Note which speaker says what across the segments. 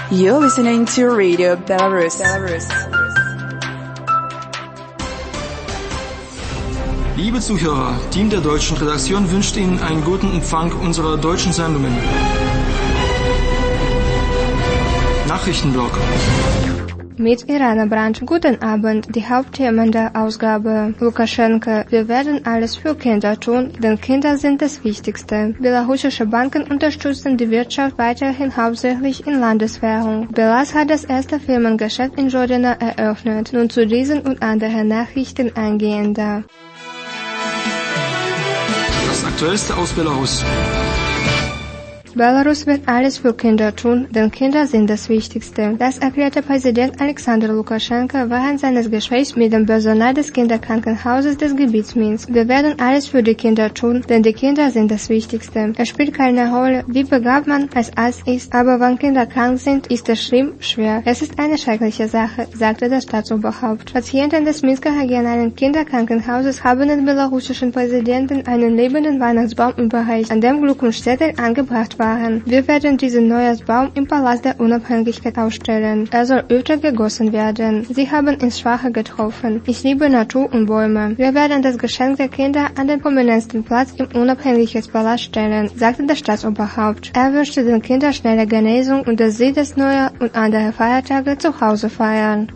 Speaker 1: You're listening to Radio Belarus.
Speaker 2: Liebe Zuhörer, Team der deutschen Redaktion wünscht Ihnen einen guten Empfang unserer deutschen Sendungen. Nachrichtenblock.
Speaker 3: Mit Iraner-Branch. Guten Abend, die Hauptthemen der Ausgabe. Lukaschenko, wir werden alles für Kinder tun, denn Kinder sind das Wichtigste. Belarussische Banken unterstützen die Wirtschaft weiterhin hauptsächlich in Landeswährung. Belarus hat das erste Firmengeschäft in Žodina eröffnet. Nun zu diesen und anderen Nachrichten eingehender.
Speaker 2: Das Aktuellste aus Belarus.
Speaker 3: Belarus wird alles für Kinder tun, denn Kinder sind das Wichtigste. Das erklärte Präsident Alexander Lukaschenko während seines Gesprächs mit dem Personal des Kinderkrankenhauses des Gebiets Minsk. Wir werden alles für die Kinder tun, denn die Kinder sind das Wichtigste. Es spielt keine Rolle, wie begabt man als Arzt ist, aber wenn Kinder krank sind, ist es schlimm, schwer. Es ist eine schreckliche Sache, sagte das Staatsoberhaupt. Patienten des Minsker regionalen Kinderkrankenhauses haben den belarussischen Präsidenten einen lebenden Weihnachtsbaum überreicht, an dem Glückwunschzettel angebracht war. Wir werden diesen neuen Baum im Palast der Unabhängigkeit aufstellen. Er soll öfter gegossen werden. Sie haben ins Schwache getroffen. Ich liebe Natur und Bäume. Wir werden das Geschenk der Kinder an den prominentesten Platz im Unabhängigkeitspalast stellen, sagte das Staatsoberhaupt. Er wünschte den Kindern schnelle Genesung und dass sie das Neujahr und andere Feiertage zu Hause feiern.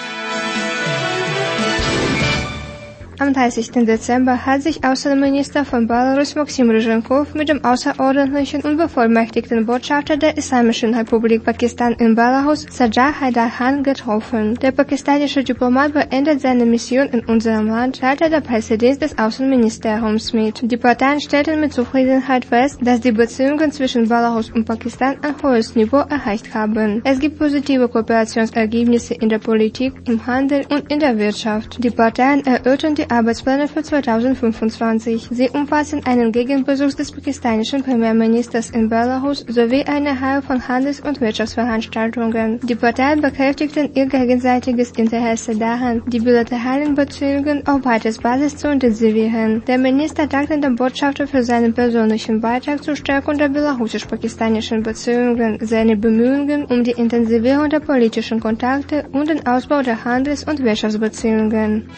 Speaker 3: Am 30. Dezember hat sich Außenminister von Belarus Maxim Ryzhenkov mit dem außerordentlichen und bevollmächtigten Botschafter der Islamischen Republik Pakistan in Belarus, Sajjad Haidar Khan, getroffen. Der pakistanische Diplomat beendet seine Mission in unserem Land, teilte der Pressedienst des Außenministeriums mit. Die Parteien stellten mit Zufriedenheit fest, dass die Beziehungen zwischen Belarus und Pakistan ein hohes Niveau erreicht haben. Es gibt positive Kooperationsergebnisse in der Politik, im Handel und in der Wirtschaft. Die Parteien erörtern die Arbeitspläne für 2025. Sie umfassen einen Gegenbesuch des pakistanischen Premierministers in Belarus sowie eine Reihe von Handels- und Wirtschaftsveranstaltungen. Die Parteien bekräftigten ihr gegenseitiges Interesse daran, die bilateralen Beziehungen auf breites Basis zu intensivieren. Der Minister dankte dem Botschafter für seinen persönlichen Beitrag zur Stärkung der belarussisch-pakistanischen Beziehungen, seine Bemühungen um die Intensivierung der politischen Kontakte und den Ausbau der Handels- und Wirtschaftsbeziehungen.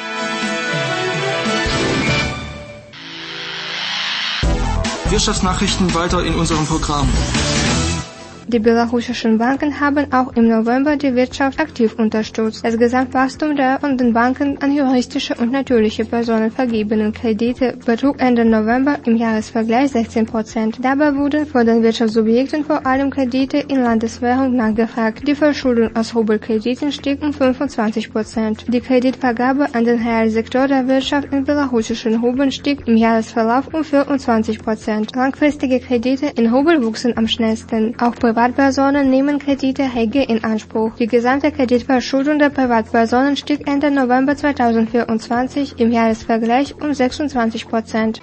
Speaker 2: Wirtschaftsnachrichten weiter in unserem Programm.
Speaker 3: Die belarussischen Banken haben auch im November die Wirtschaft aktiv unterstützt. Das Gesamtwachstum der von den Banken an juristische und natürliche Personen vergebenen Kredite betrug Ende November im Jahresvergleich 16%. Dabei wurden von den Wirtschaftssubjekten vor allem Kredite in Landeswährung nachgefragt. Die Verschuldung aus Rubelkrediten stieg um 25%. Die Kreditvergabe an den Realsektor der Wirtschaft in belarussischen Rubeln stieg im Jahresverlauf um 24%. Langfristige Kredite in Rubel wuchsen am schnellsten. Auch Privatpersonen nehmen Kredite rege in Anspruch. Die gesamte Kreditverschuldung der Privatpersonen stieg Ende November 2024 im Jahresvergleich um 26%.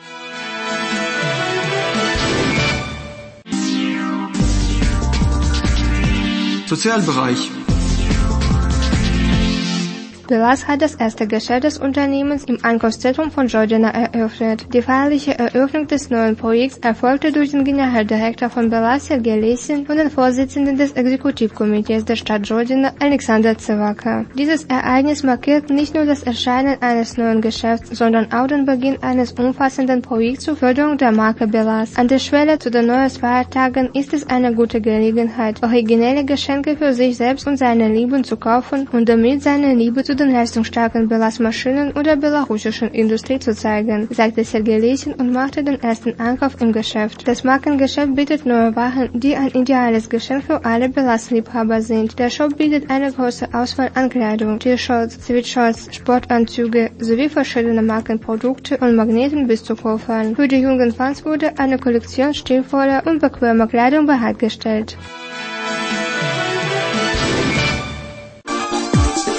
Speaker 2: Sozialbereich.
Speaker 3: Belarus hat das erste Geschäft des Unternehmens im Einkaufszentrum von Žodina eröffnet. Die feierliche Eröffnung des neuen Projekts erfolgte durch den Generaldirektor von Belarus Sergei Lesin und den Vorsitzenden des Exekutivkomitees der Stadt Žodina Alexander Zewaka. Dieses Ereignis markiert nicht nur das Erscheinen eines neuen Geschäfts, sondern auch den Beginn eines umfassenden Projekts zur Förderung der Marke Belarus. An der Schwelle zu den Neujahrsfeiertagen ist es eine gute Gelegenheit, originelle Geschenke für sich selbst und seine Lieben zu kaufen und damit seine Liebe zu den leistungsstarken Belarus-Maschinen und der belarussischen Industrie zu zeigen, sagte Sergei Lesin und machte den ersten Einkauf im Geschäft. Das Markengeschäft bietet neue Waren, die ein ideales Geschenk für alle Belarus-Liebhaber sind. Der Shop bietet eine große Auswahl an Kleidung, T-Shirts, Sweatshirts, Sportanzüge sowie verschiedene Markenprodukte und Magneten bis zu Koffern. Für die jungen Fans wurde eine Kollektion stilvoller und bequemer Kleidung bereitgestellt.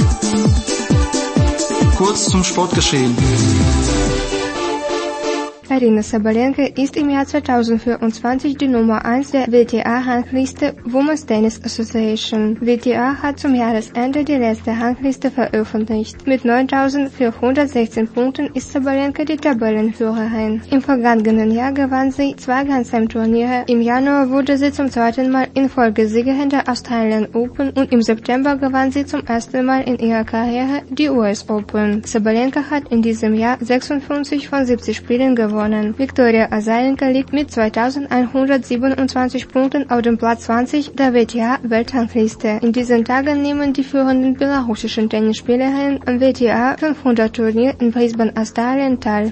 Speaker 2: Kurz zum Sportgeschehen.
Speaker 3: Arina Sabalenka ist im Jahr 2024 die Nummer 1 der WTA-Rangliste Women's Tennis Association. WTA hat zum Jahresende die letzte Rangliste veröffentlicht. Mit 9.416 Punkten ist Sabalenka die Tabellenführerin. Im vergangenen Jahr gewann sie 2 Grand Slam Turniere. Im Januar wurde sie zum zweiten Mal in Folge Siegerin der Australian Open und im September gewann sie zum ersten Mal in ihrer Karriere die US Open. Sabalenka hat in diesem Jahr 56 von 70 Spielen gewonnen. Viktoria Azarenka liegt mit 2127 Punkten auf dem Platz 20 der WTA-Weltrangliste. In diesen Tagen nehmen die führenden belarussischen Tennisspielerinnen am WTA 500 Turnier in Brisbane, Australien teil.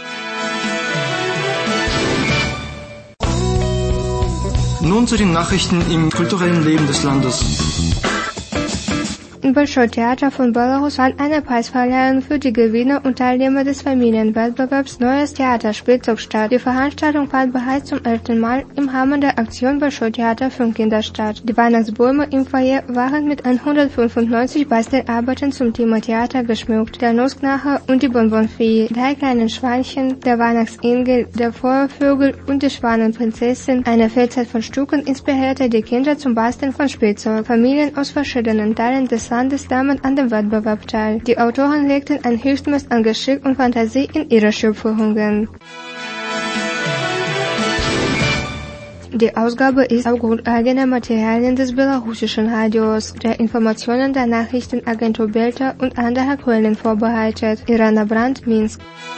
Speaker 2: Nun zu den Nachrichten im kulturellen Leben des Landes.
Speaker 3: Im Bolschoi Theater von Belarus fand eine Preisverleihung für die Gewinner und Teilnehmer des Familienwettbewerbs Neues Theaterspielzeug statt. Die Veranstaltung fand bereits zum 11. Mal im Rahmen der Aktion Bolschoi Theater für Kinder statt. Die Weihnachtsbäume im Foyer waren mit 195 Bastelarbeiten zum Thema Theater geschmückt. Der Nussknacker und die Bonbonfee, 3 kleinen Schweinchen, der Weihnachtsengel, der Feuervögel und die Schwanenprinzessin. Eine Vielzahl von Stücken inspirierte die Kinder zum Basteln von Spielzeug. Familien aus verschiedenen Teilen des Landes nahmen an dem Wettbewerb teil. Die Autoren legten ein Höchstmaß an Geschick und Fantasie in ihre Schöpfungen. Die Ausgabe ist aufgrund eigener Materialien des belarussischen Radios, der Informationen der Nachrichtenagentur Belta und anderer Quellen vorbereitet. Irana Brandt, Minsk.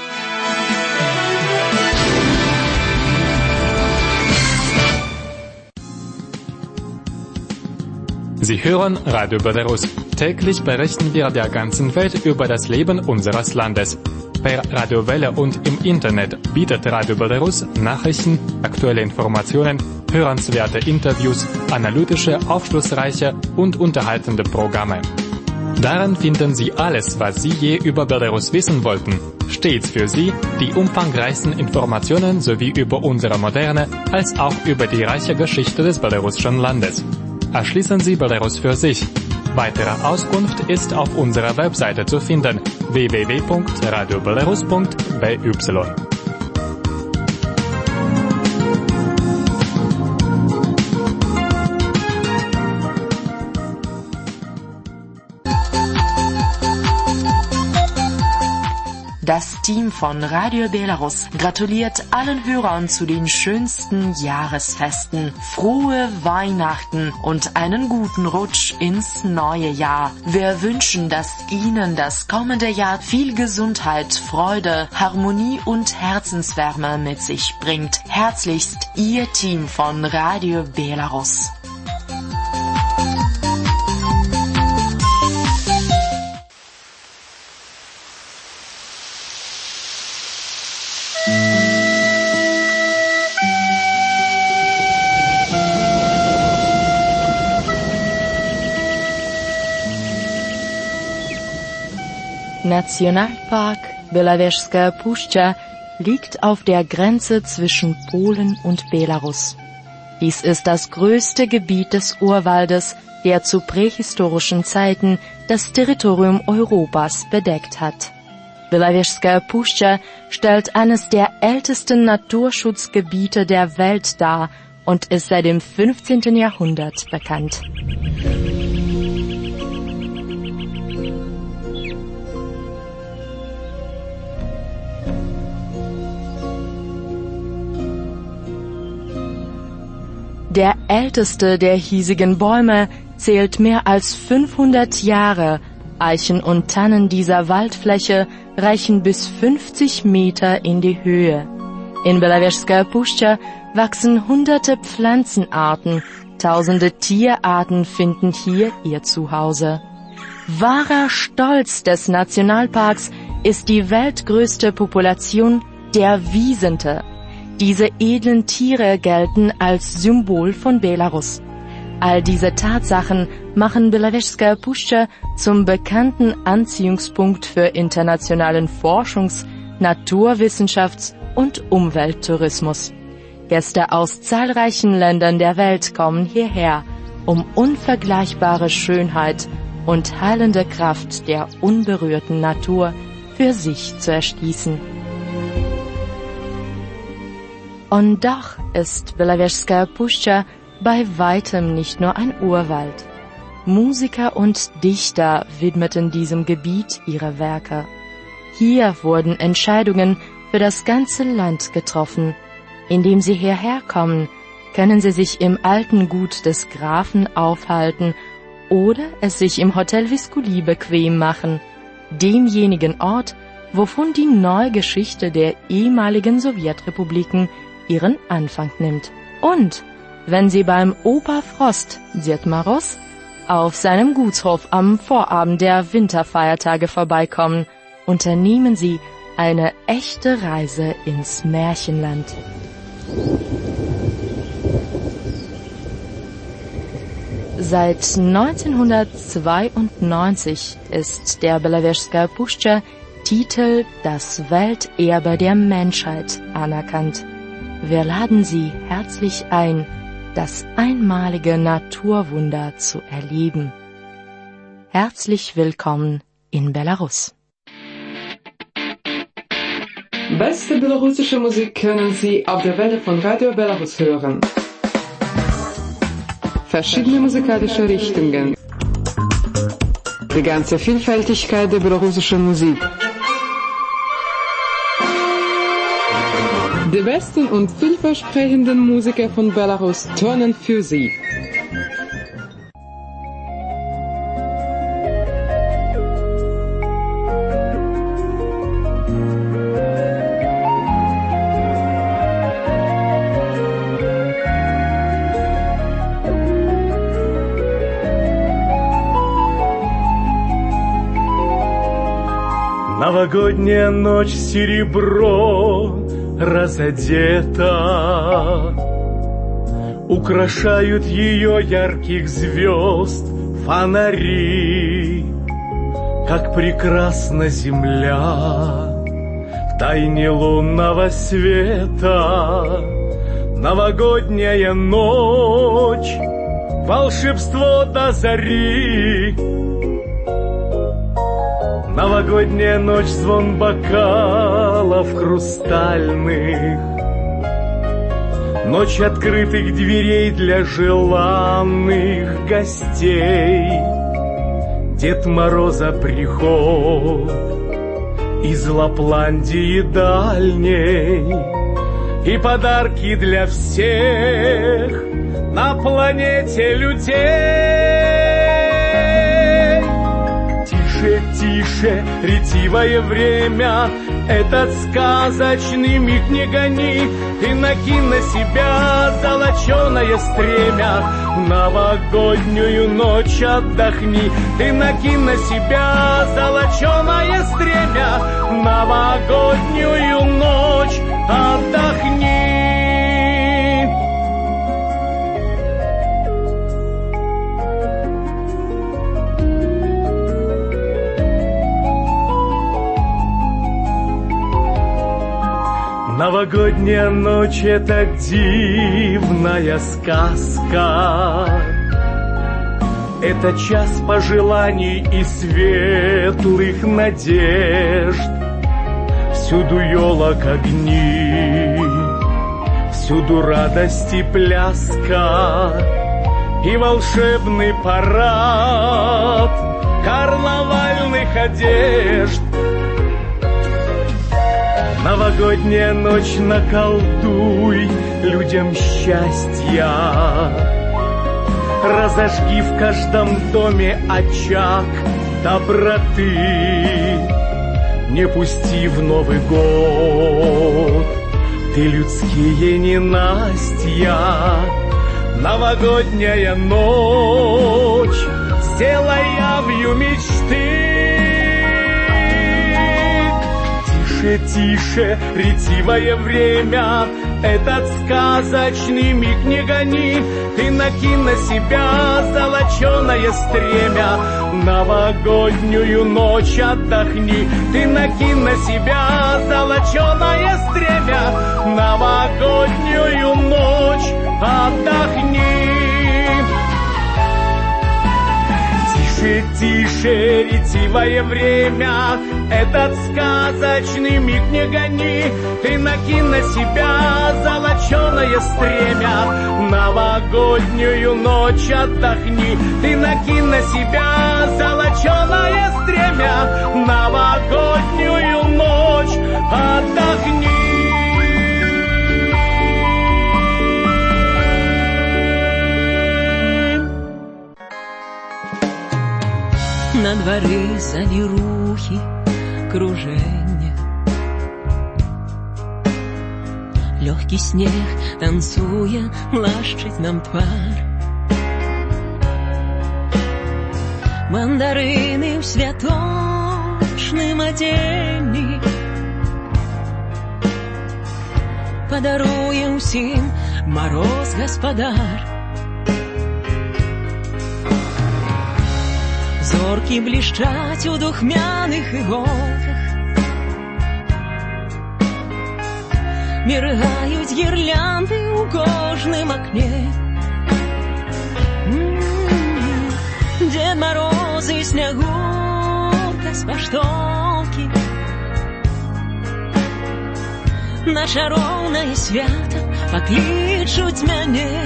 Speaker 4: Sie hören Radio Belarus. Täglich berichten wir der ganzen Welt über das Leben unseres Landes. Per Radiowelle und im Internet bietet Radio Belarus Nachrichten, aktuelle Informationen, hörenswerte Interviews, analytische, aufschlussreiche und unterhaltende Programme. Darin finden Sie alles, was Sie je über Belarus wissen wollten. Stets für Sie die umfangreichsten Informationen sowie über unsere moderne als auch über die reiche Geschichte des belarussischen Landes. Erschließen Sie Belarus für sich. Weitere Auskunft ist auf unserer Webseite zu finden: www.radiobelarus.by.
Speaker 5: Das Team von Radio Belarus gratuliert allen Hörern zu den schönsten Jahresfesten. Frohe Weihnachten und einen guten Rutsch ins neue Jahr. Wir wünschen, dass Ihnen das kommende Jahr viel Gesundheit, Freude, Harmonie und Herzenswärme mit sich bringt. Herzlichst Ihr Team von Radio Belarus. Nationalpark Belawежская Puszcza liegt auf der Grenze zwischen Polen und Belarus. Dies ist das größte Gebiet des Urwaldes, der zu prähistorischen Zeiten das Territorium Europas bedeckt hat. Belawежская Puszcza stellt eines der ältesten Naturschutzgebiete der Welt dar und ist seit dem 15. Jahrhundert bekannt. Der älteste der hiesigen Bäume zählt mehr als 500 Jahre. Eichen und Tannen dieser Waldfläche reichen bis 50 Meter in die Höhe. In Belawежская Puszcza wachsen hunderte Pflanzenarten, tausende Tierarten finden hier ihr Zuhause. Wahrer Stolz des Nationalparks ist die weltgrößte Population der Wisente. Diese edlen Tiere gelten als Symbol von Belarus. All diese Tatsachen machen Belawежская Puszcza zum bekannten Anziehungspunkt für internationalen Forschungs-, Naturwissenschafts- und Umwelttourismus. Gäste aus zahlreichen Ländern der Welt kommen hierher, um unvergleichbare Schönheit und heilende Kraft der unberührten Natur für sich zu erschließen. Und doch ist Belowежskaya Puszcza bei weitem nicht nur ein Urwald. Musiker und Dichter widmeten diesem Gebiet ihre Werke. Hier wurden Entscheidungen für das ganze Land getroffen. Indem sie hierher kommen, können sie sich im alten Gut des Grafen aufhalten oder es sich im Hotel Viskuli bequem machen, demjenigen Ort, wovon die neue Geschichte der ehemaligen Sowjetrepubliken ihren Anfang nimmt. Und wenn sie beim Opa Frost, Ded Moroz, auf seinem Gutshof am Vorabend der Winterfeiertage vorbeikommen, unternehmen sie eine echte Reise ins Märchenland. Seit 1992 ist der Belowежskaya Puszcza Titel Das Welterbe der Menschheit anerkannt. Wir laden Sie herzlich ein, das einmalige Naturwunder zu erleben. Herzlich willkommen in Belarus.
Speaker 6: Beste belarussische Musik können Sie auf der Welle von Radio Belarus hören. Verschiedene musikalische Richtungen. Die ganze Vielfältigkeit der belarussischen Musik. Die besten und vielversprechenden Musiker von Belarus turnen für Sie.
Speaker 7: Новогодняя ночь серебро разодета, украшают ее ярких звезд фонари, как прекрасна земля в тайне лунного света. Новогодняя ночь, волшебство до зари. Новогодняя ночь, звон бокалов хрустальных, ночь открытых дверей для желанных гостей. Дед Мороза приход из Лапландии дальней, и подарки для всех на планете людей. Тише, тише, ретивое время, этот сказочный миг не гони. Ты накинь на себя золоченое стремя, в новогоднюю ночь отдохни. Ты накинь на себя золоченое стремя, в новогоднюю ночь отдохни. Новогодняя ночь — это дивная сказка, это час пожеланий и светлых надежд. Всюду елок огни, всюду радость и пляска, и волшебный парад карнавальных одежд. Новогодняя ночь, наколдуй людям счастья, разожги в каждом доме очаг доброты, не пусти в Новый год ты людские ненастья. Новогодняя ночь, сделай явью мечты. Тише, тише, ретивое время, этот сказочный миг не гони. Ты накинь на себя золоченое стремя, в новогоднюю ночь отдохни. Ты накинь на себя золоченое стремя, в новогоднюю ночь отдохни. Тише, тише, ретивое время, этот сказочный миг не гони. Ты накинь на себя золоченое золотое стремя. Новогоднюю ночь отдохни, ты накинь на себя золоченое стремя. Новогоднюю ночь отдохни.
Speaker 8: На дворы завірухи, круження. Легкий снег танцує, лащить нам твар. Мандарини в святочним одінні. Подарує всім мороз господар. Зорки блищать у духмяних іголках, міргають гірлянди у кожному окне. Дед Мороз і Снегурка з паштовки, на чаровне свято покличуть мене.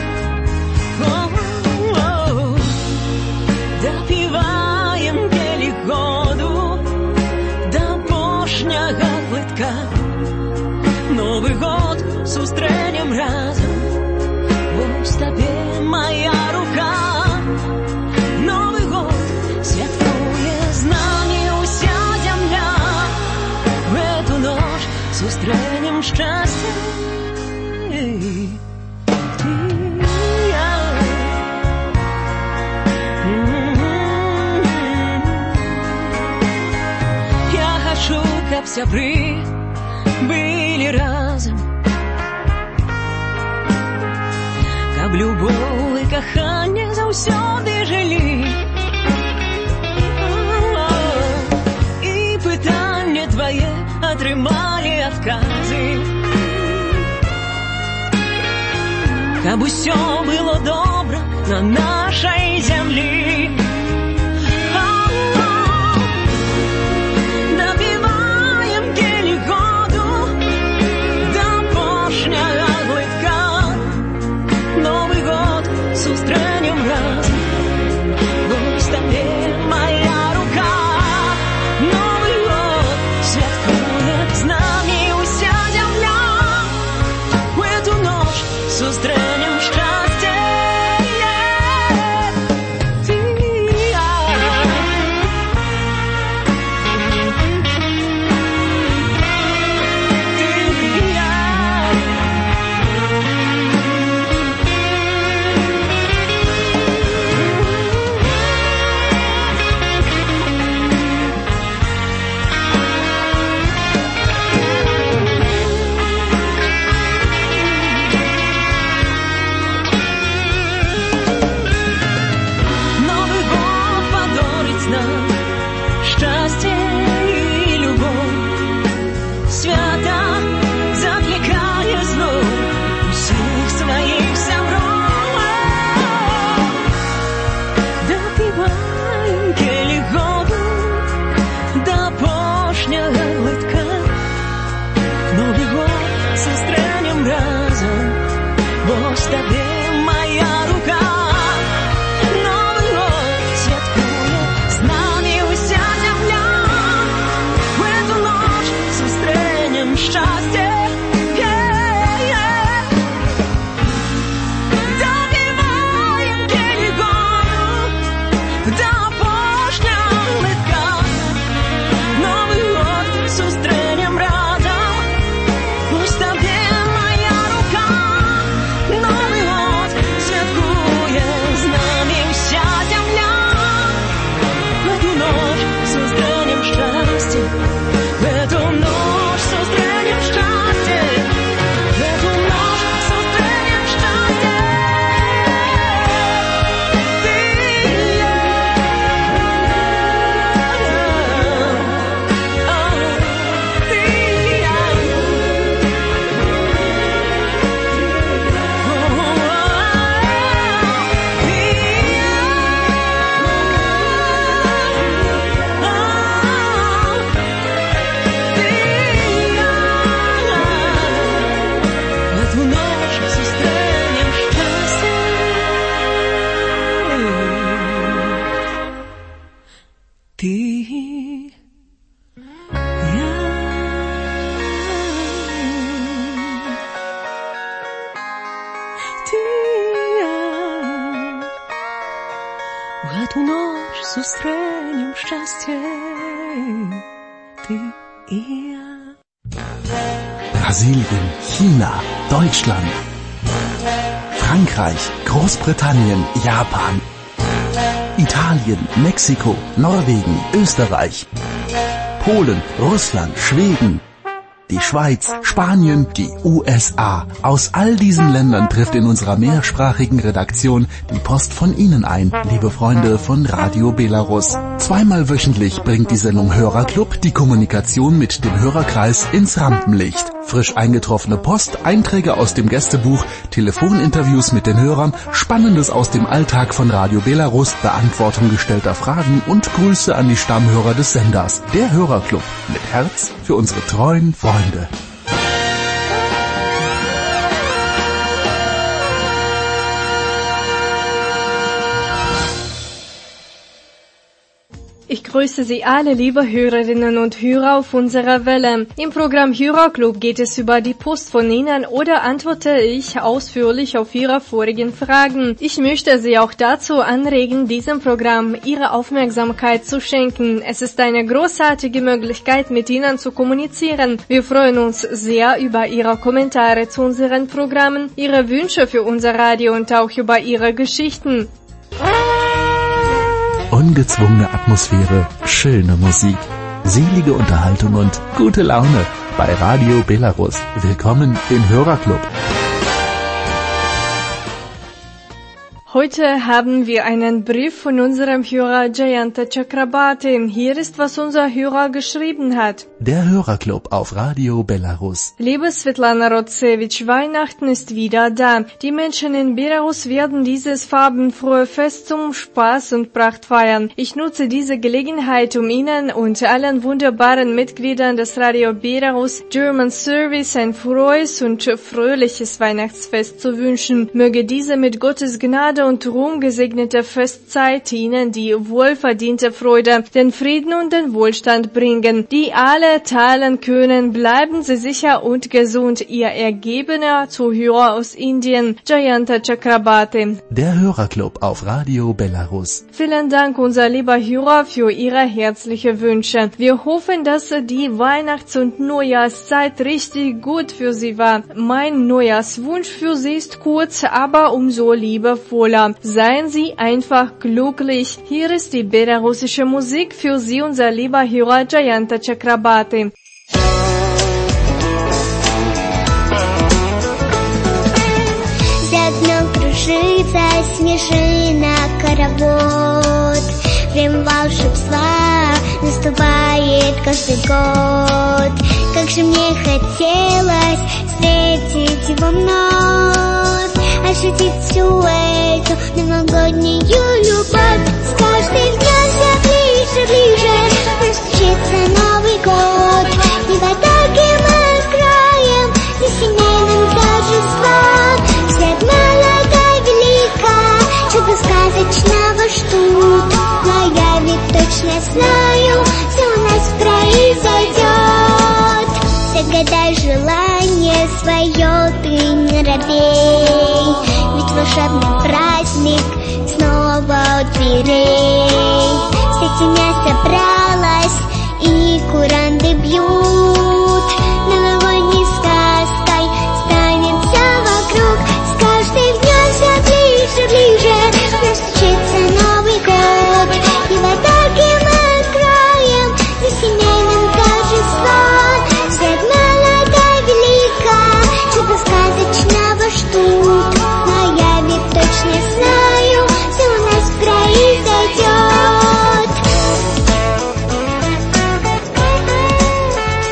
Speaker 8: Допіваєм келих году до пошняга плитка. Новый год зустрінем разом, ось тобі моя рука. Новый год святкує з нами уся земля. В эту ночь зустрінем щастя. Каб сябры были разом, каб любов і кохання заўсёды жылі. І пытанне твоє атрымалі адказы, каб усё было добра на нашай зямлі. Зустрінем разом, ось тобі моя рука. Новий год святкує з нами уся земля. В эту ночь зустрінем щастя. Ти і я. Новый год эту ночь зустрінем щастя, ты и я.
Speaker 9: Brasilien, China, Deutschland, Frankreich, Großbritannien, Japan, Italien, Mexiko, Norwegen, Österreich, Polen, Russland, Schweden, die Schweiz, Spanien, die USA. Aus all diesen Ländern trifft in unserer mehrsprachigen Redaktion die Post von Ihnen ein, liebe Freunde von Radio Belarus. Zweimal wöchentlich bringt die Sendung Hörerclub die Kommunikation mit dem Hörerkreis ins Rampenlicht. Frisch eingetroffene Post, Einträge aus dem Gästebuch, Telefoninterviews mit den Hörern, Spannendes aus dem Alltag von Radio Belarus, Beantwortung gestellter Fragen und Grüße an die Stammhörer des Senders. Der Hörerclub mit Herz für unsere treuen Freunde.
Speaker 3: Ich grüße Sie alle, liebe Hörerinnen und Hörer auf unserer Welle. Im Programm Hörerclub geht es über die Post von Ihnen oder antworte ich ausführlich auf Ihre vorigen Fragen. Ich möchte Sie auch dazu anregen, diesem Programm Ihre Aufmerksamkeit zu schenken. Es ist eine großartige Möglichkeit, mit Ihnen zu kommunizieren. Wir freuen uns sehr über Ihre Kommentare zu unseren Programmen, Ihre Wünsche für unser Radio und auch über Ihre Geschichten.
Speaker 9: Ungezwungene Atmosphäre, schöne Musik, selige Unterhaltung und gute Laune bei Radio Belarus. Willkommen im Hörerclub.
Speaker 3: Heute haben wir einen Brief von unserem Hörer Jayanta Chakrabarti. Hier ist, was unser Hörer geschrieben hat.
Speaker 9: Der Hörerclub auf Radio Belarus.
Speaker 3: Liebe Svetlana Rotsevich, Weihnachten ist wieder da. Die Menschen in Belarus werden dieses farbenfrohe Fest zum Spaß und Pracht feiern. Ich nutze diese Gelegenheit, um Ihnen und allen wunderbaren Mitgliedern des Radio Belarus German Service ein frohes und fröhliches Weihnachtsfest zu wünschen. Möge diese mit Gottes Gnade und Ruhm gesegnete Festzeit Ihnen die wohlverdiente Freude, den Frieden und den Wohlstand bringen, die alle teilen können. Bleiben Sie sicher und gesund. Ihr ergebener Zuhörer aus Indien, Jayanta Chakrabarti.
Speaker 9: Der Hörerclub auf Radio Belarus.
Speaker 3: Vielen Dank, unser lieber Hörer, für Ihre herzlichen Wünsche. Wir hoffen, dass die Weihnachts- und Neujahrszeit richtig gut für Sie war. Mein Neujahrswunsch für Sie ist kurz, aber umso liebevoller. Seien Sie einfach glücklich. Hier ist die belarussische Musik für Sie, unser lieber Hörer Jayanta Chakrabarti.
Speaker 10: За окном кружится снежинок хоровод. Время волшебства наступает каждый год. Как же мне хотелось встретить его вновь, ощутить всю эту новогоднюю любовь. С каждым днем все ближе, ближе настучится Новый год. И в атаке мы откроем для семейным торжеством. Свет молода велика, чудо сказочного ждут. Но я ведь точно знаю, все у нас произойдет. Загадай желание свое, ты не робей, ведь волшебный праздник снова у дверей. Вся семья собралась и куранты бьют. Новогодней сказкой станет все вокруг. С каждым днем все ближе, ближе настучится Новый год. И в атаке мы откроем за семейным торжеством. Свет молода велика, чудо сказочного ждут. Но я ведь точно знаю, все у нас произойдет.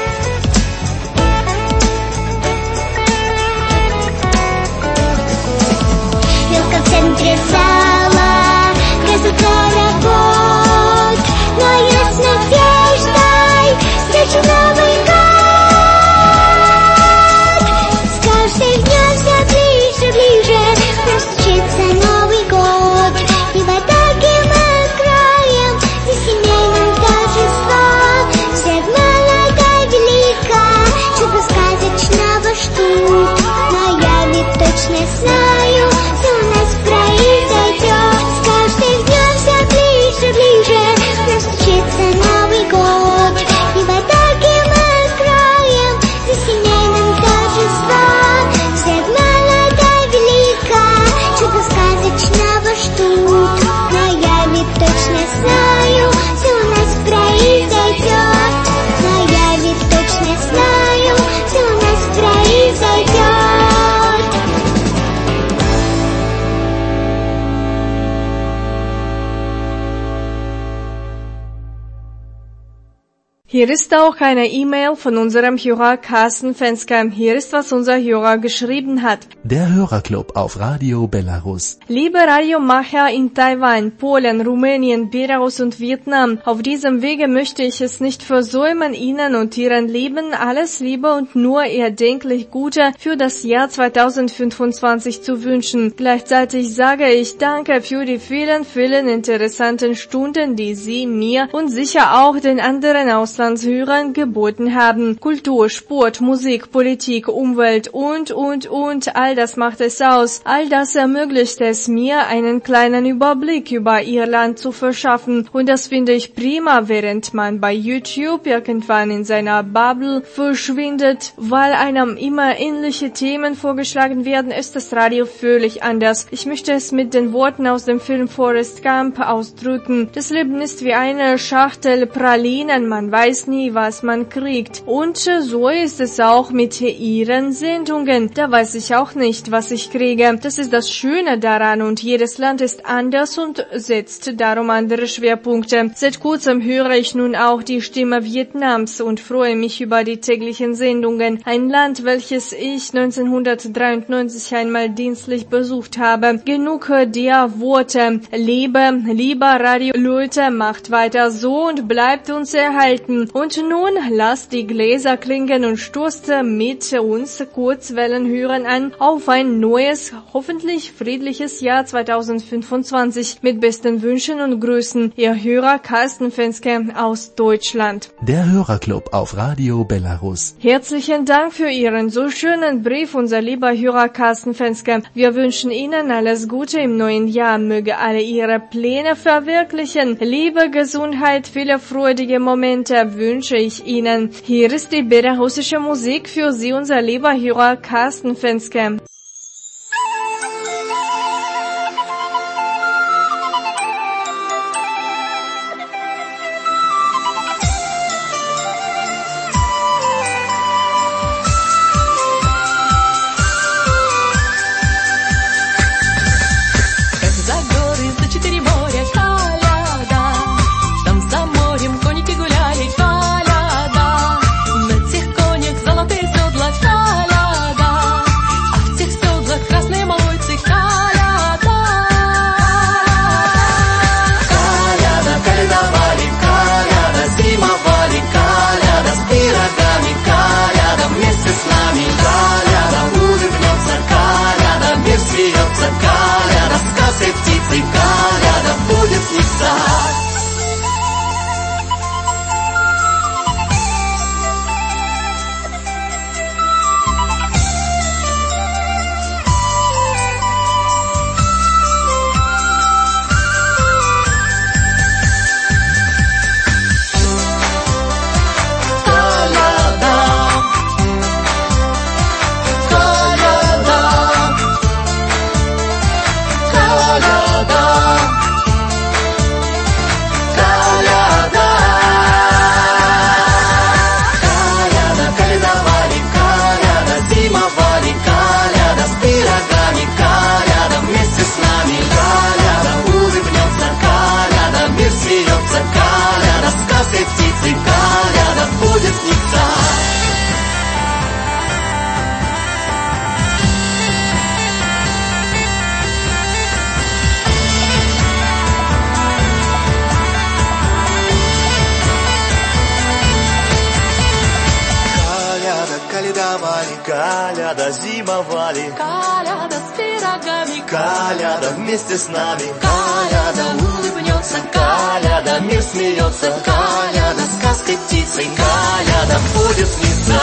Speaker 11: Hier ist auch eine E-Mail von unserem Hörer Carsten Fensker. Hier ist, was unser Hörer geschrieben hat.
Speaker 9: Der Hörerclub auf Radio Belarus.
Speaker 11: Liebe Radiomacher in Taiwan, Polen, Rumänien, Belarus und Vietnam, auf diesem Wege möchte ich es nicht versäumen, Ihnen und Ihren Lieben alles Liebe und nur erdenklich Gute für das Jahr 2025 zu wünschen. Gleichzeitig sage ich Danke für die vielen, vielen interessanten Stunden, die Sie mir und sicher auch den anderen Auslandshörern geboten haben. Kultur, Sport, Musik, Politik, Umwelt und, all das macht es aus. All das ermöglicht es mir, einen kleinen Überblick über Ihr Land zu verschaffen. Und das finde ich prima, während man bei YouTube irgendwann in seiner Bubble verschwindet, weil einem immer ähnliche Themen vorgeschlagen werden, ist das Radio völlig anders. Ich möchte es mit den Worten aus dem Film Forrest Gump ausdrücken. Das Leben ist wie eine Schachtel Pralinen, man weiß nie, was man kriegt. Und so ist es auch mit Ihren Sendungen. Da weiß ich auch nicht, was ich kriege. Das ist das Schöne daran und jedes Land ist anders und setzt darum andere Schwerpunkte. Seit kurzem höre ich nun auch die Stimme Vietnams und freue mich über die täglichen Sendungen. Ein Land, welches ich 1993 einmal dienstlich besucht habe. Genug der Worte. Lieber Radio-Leute, macht weiter so und bleibt uns erhalten. Und nun lasst die Gläser klingen und stoßt mit uns Kurzwellenhörern an auf ein neues, hoffentlich friedliches Jahr 2025. Mit besten Wünschen und Grüßen, Ihr Hörer Carsten Fensker aus Deutschland.
Speaker 9: Der Hörerclub auf Radio Belarus.
Speaker 11: Herzlichen Dank für Ihren so schönen Brief, unser lieber Hörer Carsten Fensker. Wir wünschen Ihnen alles Gute im neuen Jahr. Möge alle Ihre Pläne verwirklichen. Liebe, Gesundheit, viele freudige Momente wünsche ich Ihnen. Hier ist die belarussische Musik für Sie, unser lieber Hörer Carsten Fensker.
Speaker 12: Коляда зимовали,
Speaker 8: коляда с пирогами,
Speaker 12: коляда вместе с нами, коляда улыбнется, коляда мир смеется, коляда сказкой птицей, коляда будет сниться.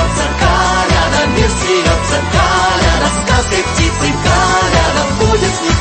Speaker 12: Птицы, коляда будет сниться.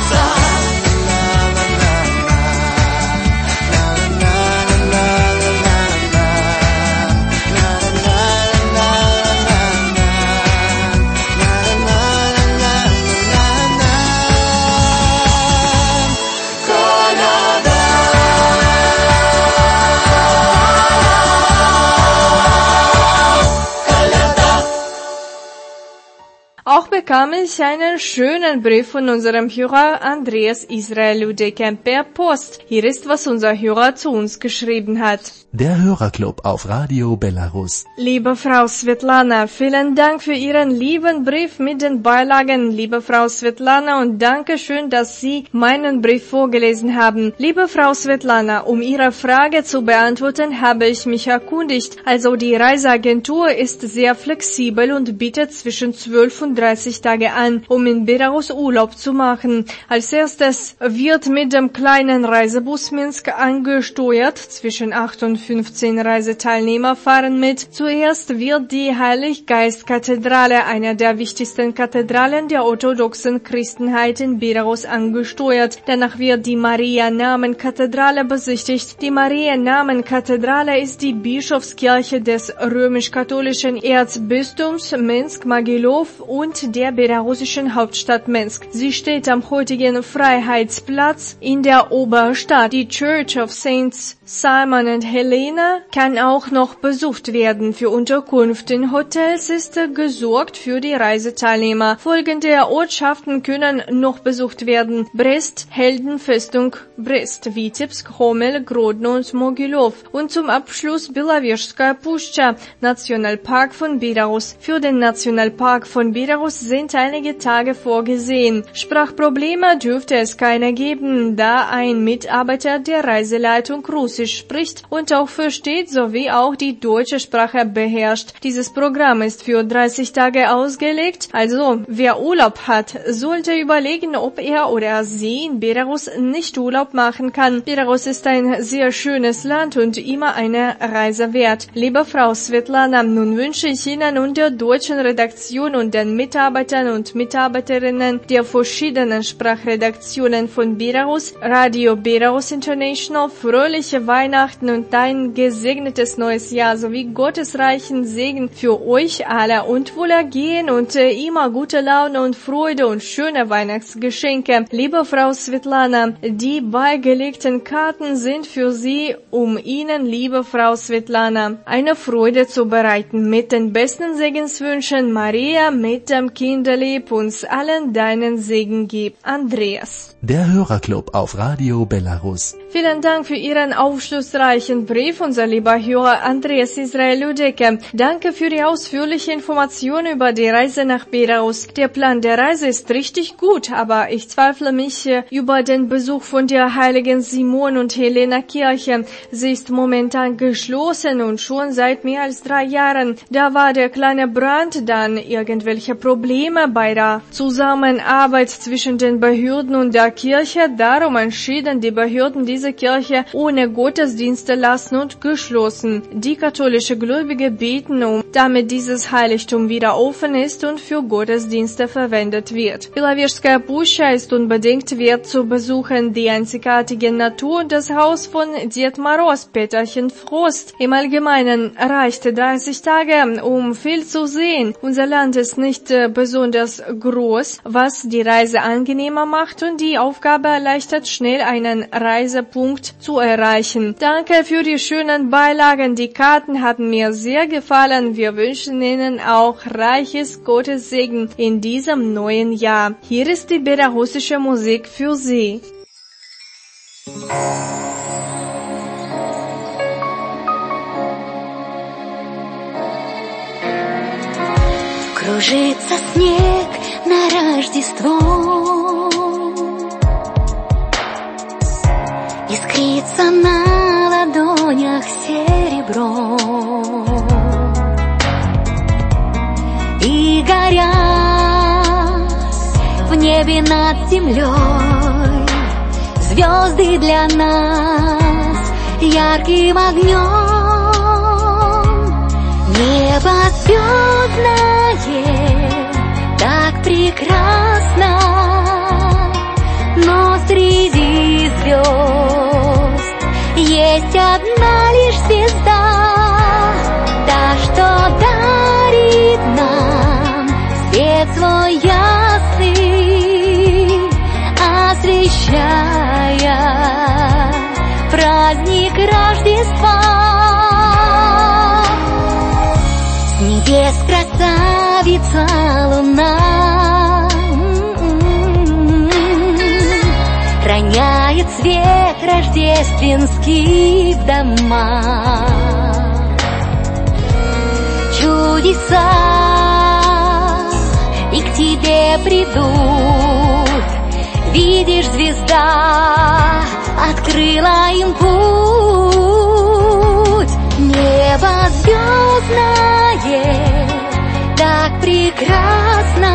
Speaker 11: bekam ich einen schönen Brief von unserem Hörer Andreas Israel Ludeke per Post. Hier ist, was unser Hörer zu uns geschrieben hat.
Speaker 9: Der Hörerclub auf Radio Belarus.
Speaker 11: Liebe Frau Svetlana, vielen Dank für Ihren lieben Brief mit den Beilagen. Liebe Frau Svetlana, und danke schön, dass Sie meinen Brief vorgelesen haben. Liebe Frau Svetlana, um Ihre Frage zu beantworten, habe ich mich erkundigt. Also die Reiseagentur ist sehr flexibel und bietet zwischen 12 und 30 Tage an, um in Belarus Urlaub zu machen. Als erstes wird mit dem kleinen Reisebus Minsk angesteuert. Zwischen 8 und 15 Reiseteilnehmer fahren mit. Zuerst wird die Heiliggeist-Kathedrale, einer der wichtigsten Kathedralen der orthodoxen Christenheit in Belarus, angesteuert. Danach wird die Maria-Namen-Kathedrale besichtigt. Die Maria-Namen-Kathedrale ist die Bischofskirche des römisch-katholischen Erzbistums Minsk-Mogiljow und der belarussischen Hauptstadt Minsk. Sie steht am heutigen Freiheitsplatz in der Oberstadt. Die Church of Saints Simon and Helena kann auch noch besucht werden. Für Unterkunft in Hotels ist gesorgt für die Reiseteilnehmer. Folgende Ortschaften können noch besucht werden: Brest, Heldenfestung Brest, Vitebsk, Homel, Grodno und Mogiljow. Und zum Abschluss Belaveschskaya Puszcza, Nationalpark von Belarus. Für den Nationalpark von Belarus sind einige Tage vorgesehen. Sprachprobleme dürfte es keine geben, da ein Mitarbeiter der Reiseleitung Russisch spricht und auch versteht, sowie auch die deutsche Sprache beherrscht. Dieses Programm ist für 30 Tage ausgelegt, also wer Urlaub hat, sollte überlegen, ob er oder sie in Belarus nicht Urlaub machen kann. Belarus ist ein sehr schönes Land und immer eine Reise wert. Liebe Frau Svetlana, nun wünsche ich Ihnen und der deutschen Redaktion und den Mitarbeitern und Mitarbeiterinnen der verschiedenen Sprachredaktionen von Belarus, Radio Belarus International, fröhliche Weihnachten und ein gesegnetes neues Jahr sowie gottesreichen Segen für euch alle und Wohlergehen und immer gute Laune und Freude und schöne Weihnachtsgeschenke. Liebe Frau Svetlana, die beigelegten Karten sind für Sie, um Ihnen, liebe Frau Svetlana, eine Freude zu bereiten. Mit den besten Segenswünschen, Maria mit dem Kinderlieb uns allen deinen Segen gibt. Andreas.
Speaker 9: Der Hörerclub auf Radio Belarus.
Speaker 11: Vielen Dank für Ihren aufschlussreichen Brief, unser lieber Hörer Andreas Israel Ludeke. Danke für die ausführliche Information über die Reise nach Belarus. Der Plan der Reise ist richtig gut, aber ich zweifle mich über den Besuch von der heiligen Simon und Helena Kirche. Sie ist momentan geschlossen und schon seit mehr als 3 Jahren. Da war der kleine Brand, dann irgendwelche Probleme bei der Zusammenarbeit zwischen den Behörden und der Kirche. Darum entschieden die Behörden, diese Kirche ohne Gottesdienste lassen und geschlossen. Die katholische Gläubige beten damit dieses Heiligtum wieder offen ist und für Gottesdienste verwendet wird. Belaveschskaya Puszcza ist unbedingt wert zu besuchen. Die einzigartige Natur und das Haus von Ded Moroz, Peterchen Frost. Im Allgemeinen reicht 30 Tage, um viel zu sehen. Unser Land ist nicht besonders groß, was die Reise angenehmer macht und die Aufgabe erleichtert, schnell einen Reisepunkt zu erreichen. Danke für die schönen Beilagen. Die Karten haben mir sehr gefallen. Wir wünschen Ihnen auch reiches Gottes Segen in diesem neuen Jahr. Hier ist die belarussische Musik für Sie.
Speaker 10: Кружится снег на Рождество, искрится на ладонях серебро, и горят в небе над землей звезды для нас ярким огнем. Небо звездное, так прекрасно, но среди звезд есть одна лишь звезда, та, что дарит нам свет свой ясный, освещая праздник Рождества. С небес красавица луна рождественских домах. Чудеса и к тебе придут. Видишь, звезда открыла им путь. Небо звездное так прекрасно,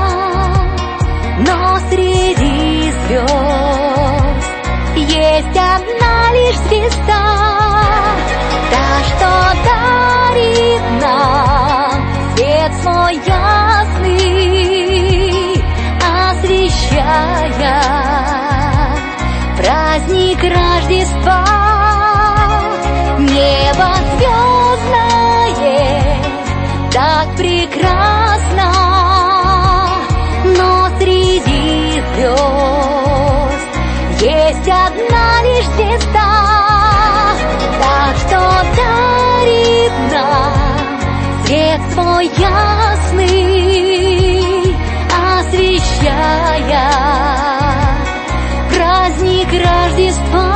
Speaker 10: но среди звезд есть одна лишь звезда, та, что дарит нам свет свой ясный, освещая праздник Рождества. Небо звездное так прекрасно, но среди звезд есть одна лишь звезда, та, что дарит нам свет свой ясный, освещая праздник Рождества.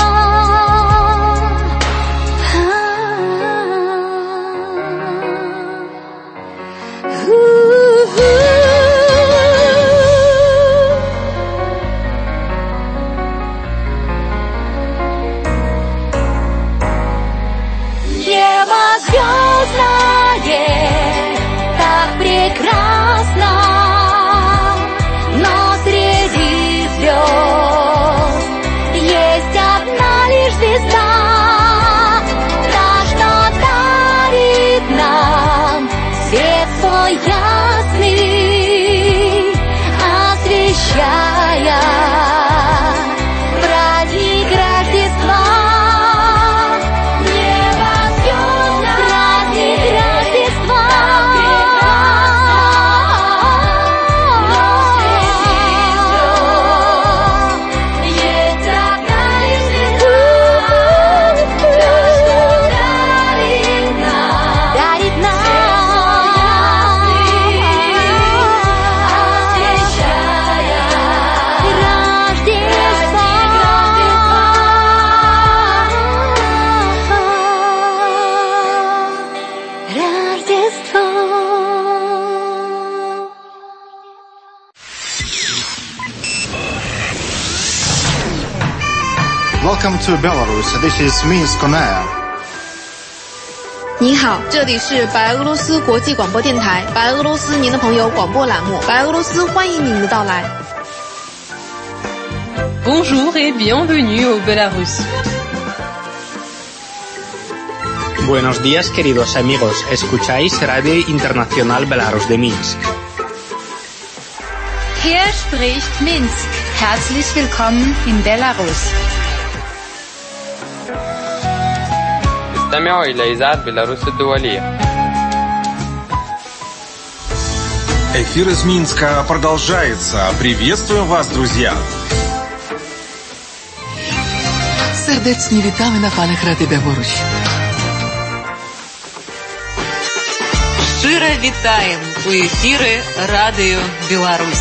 Speaker 10: Ясный, освещая праздник Рождества. Небо звездное, праздник Рождества. Но среди звезд есть одна лишь звезда, та, что дарит нам
Speaker 13: Welcome to Belarus. This is Minsk on Air.
Speaker 14: 你好，这里是白俄罗斯国际广播电台，白俄罗斯您的朋友广播栏目，白俄罗斯欢迎您的到来。
Speaker 15: Bonjour et bienvenue au Belarus.
Speaker 16: Buenos días, queridos amigos. Escucháis Radio Internacional Belarus de Minsk.
Speaker 17: Hier spricht Minsk. Herzlich willkommen in Belarus.
Speaker 18: استمعوا إلى إذاعة بيلاروس الدولية.
Speaker 19: Эфир из Минска продолжается. Приветствуем вас, друзья!
Speaker 20: Serdecznie witamy na falach Radia Białoruś.
Speaker 15: Щиро вітаємо у ефірі Радіо Білорусь.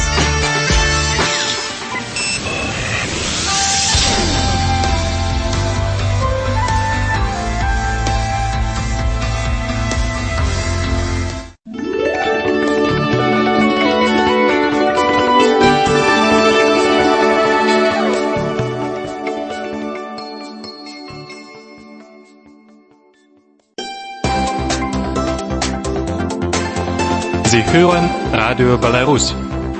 Speaker 4: Sie hören Radio Belarus.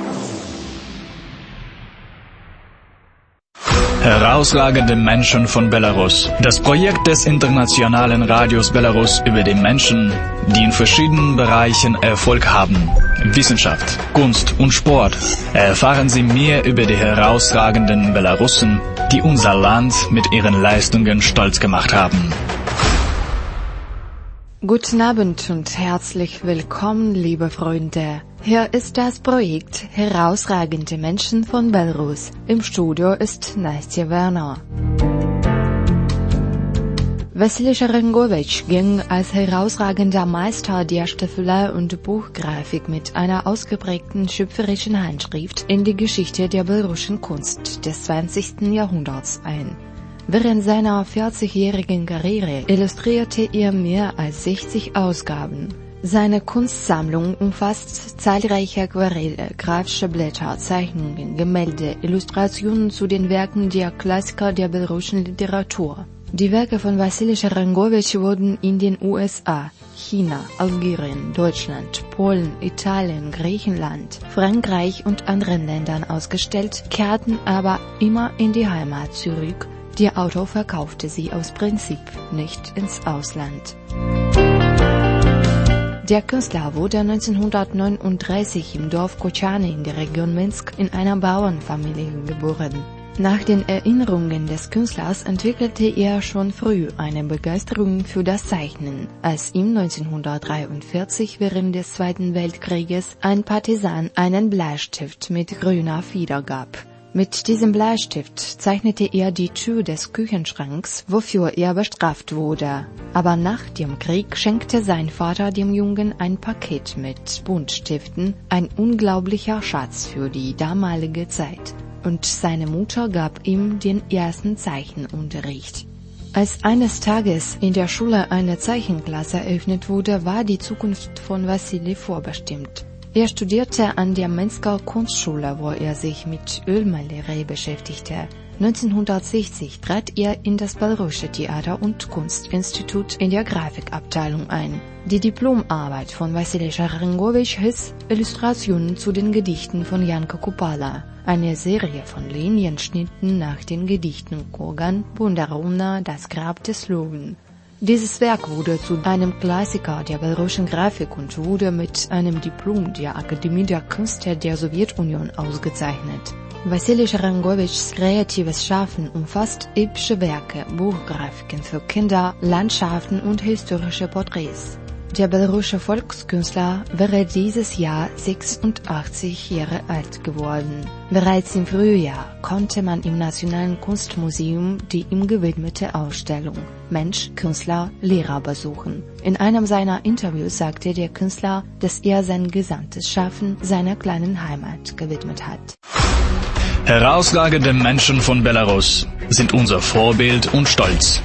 Speaker 21: Herausragende Menschen von Belarus. Das Projekt des internationalen Radios Belarus über die Menschen, die in verschiedenen Bereichen Erfolg haben. Wissenschaft, Kunst und Sport. Erfahren Sie mehr über die herausragenden Belarussen, die unser Land mit ihren Leistungen stolz gemacht haben.
Speaker 22: Guten Abend und herzlich willkommen, liebe Freunde. Hier ist das Projekt Herausragende Menschen von Belarus. Im Studio ist Nastja Werner. Wassily Sharangovich ging als herausragender Meister der Staffelei und Buchgrafik mit einer ausgeprägten schöpferischen Handschrift in die Geschichte der belarussischen Kunst des 20. Jahrhunderts ein. Während seiner 40-jährigen Karriere illustrierte er mehr als 60 Ausgaben. Seine Kunstsammlung umfasst zahlreiche Aquarelle, grafische Blätter, Zeichnungen, Gemälde, Illustrationen zu den Werken der Klassiker der belarussischen Literatur. Die Werke von Wassily Sharangovich wurden in den USA, China, Algerien, Deutschland, Polen, Italien, Griechenland, Frankreich und anderen Ländern ausgestellt, kehrten aber immer in die Heimat zurück. Der Autor verkaufte sie aus Prinzip nicht ins Ausland. Der Künstler wurde 1939 im Dorf Kochany in der Region Minsk in einer Bauernfamilie geboren. Nach den Erinnerungen des Künstlers entwickelte er schon früh eine Begeisterung für das Zeichnen, als ihm 1943 während des Zweiten Weltkrieges ein Partisan einen Bleistift mit grüner Feder gab. Mit diesem Bleistift zeichnete er die Tür des Küchenschranks, wofür er bestraft wurde. Aber nach dem Krieg schenkte sein Vater dem Jungen ein Paket mit Buntstiften, ein unglaublicher Schatz für die damalige Zeit. Und seine Mutter gab ihm den ersten Zeichenunterricht. Als eines Tages in der Schule eine Zeichenklasse eröffnet wurde, war die Zukunft von Wassily vorbestimmt. Er studierte an der Minsker Kunstschule, wo er sich mit Ölmalerei beschäftigte. 1960 trat er in das Belarussische Theater- und Kunstinstitut in der Grafikabteilung ein. Die Diplomarbeit von Wassily Sharangovich hieß Illustrationen zu den Gedichten von Janko Kupala, eine Serie von Linienschnitten nach den Gedichten Kogan, Bundaruna, Das Grab des Löwen. Dieses Werk wurde zu einem Klassiker der belarussischen Grafik und wurde mit einem Diplom der Akademie der Künste der Sowjetunion ausgezeichnet. Wassily Sharangovichs kreatives Schaffen umfasst epische Werke, Buchgrafiken für Kinder, Landschaften und historische Porträts. Der belarussische Volkskünstler wäre dieses Jahr 86 Jahre alt geworden. Bereits im Frühjahr konnte man im Nationalen Kunstmuseum die ihm gewidmete Ausstellung Mensch, Künstler, Lehrer besuchen. In einem seiner Interviews sagte der Künstler, dass er sein gesamtes Schaffen seiner kleinen Heimat gewidmet hat.
Speaker 21: Herausragende Menschen von Belarus sind unser Vorbild und Stolz.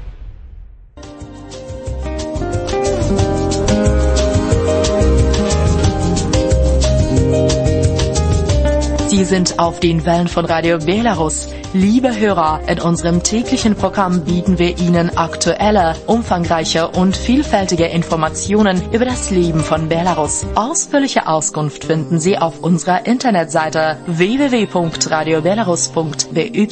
Speaker 5: Sie sind auf den Wellen von Radio Belarus. Liebe Hörer, in unserem täglichen Programm bieten wir Ihnen aktuelle, umfangreiche und vielfältige Informationen über das Leben von Belarus. Ausführliche Auskunft finden Sie auf unserer Internetseite www.radiobelarus.by.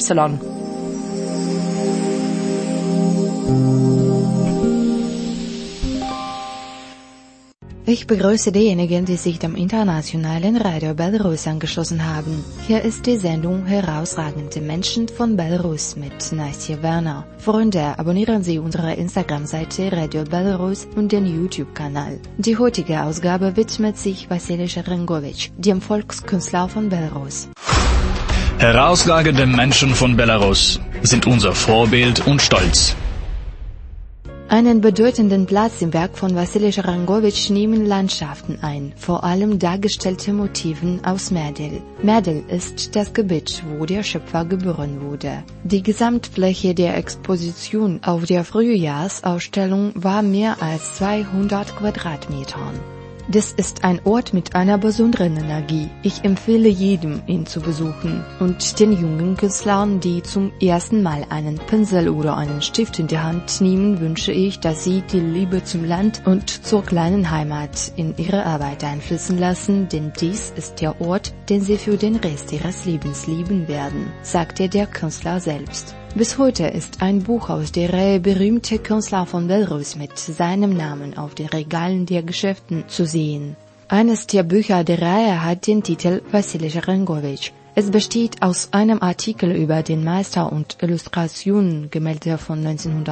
Speaker 22: Ich begrüße diejenigen, die sich dem internationalen Radio Belarus angeschlossen haben. Hier ist die Sendung Herausragende Menschen von Belarus mit Nastja Werner. Freunde, abonnieren Sie unsere Instagram-Seite Radio Belarus und den YouTube-Kanal. Die heutige Ausgabe widmet sich Wassily Sharangovich, dem Volkskünstler von Belarus.
Speaker 21: Herausragende Menschen von Belarus sind unser Vorbild und Stolz.
Speaker 22: Einen bedeutenden Platz im Werk von Wassily Sharangovich nehmen Landschaften ein, vor allem dargestellte Motiven aus Merdel. Merdel ist das Gebiet, wo der Schöpfer geboren wurde. Die Gesamtfläche der Exposition auf der Frühjahrsausstellung war mehr als 200 Quadratmetern. Das ist ein Ort mit einer besonderen Energie. Ich empfehle jedem, ihn zu besuchen. Und den jungen Künstlern, die zum ersten Mal einen Pinsel oder einen Stift in die Hand nehmen, wünsche ich, dass sie die Liebe zum Land und zur kleinen Heimat in ihre Arbeit einfließen lassen, denn dies ist der Ort, den sie für den Rest ihres Lebens lieben werden, sagte der Künstler selbst. Bis heute ist ein Buch aus der Reihe Berühmte Künstler von Belarus mit seinem Namen auf den Regalen der Geschäften zu sehen. Eines der Bücher der Reihe hat den Titel Wassily Sharangovich. Es besteht aus einem Artikel über den Meister und Illustrationen Gemälde von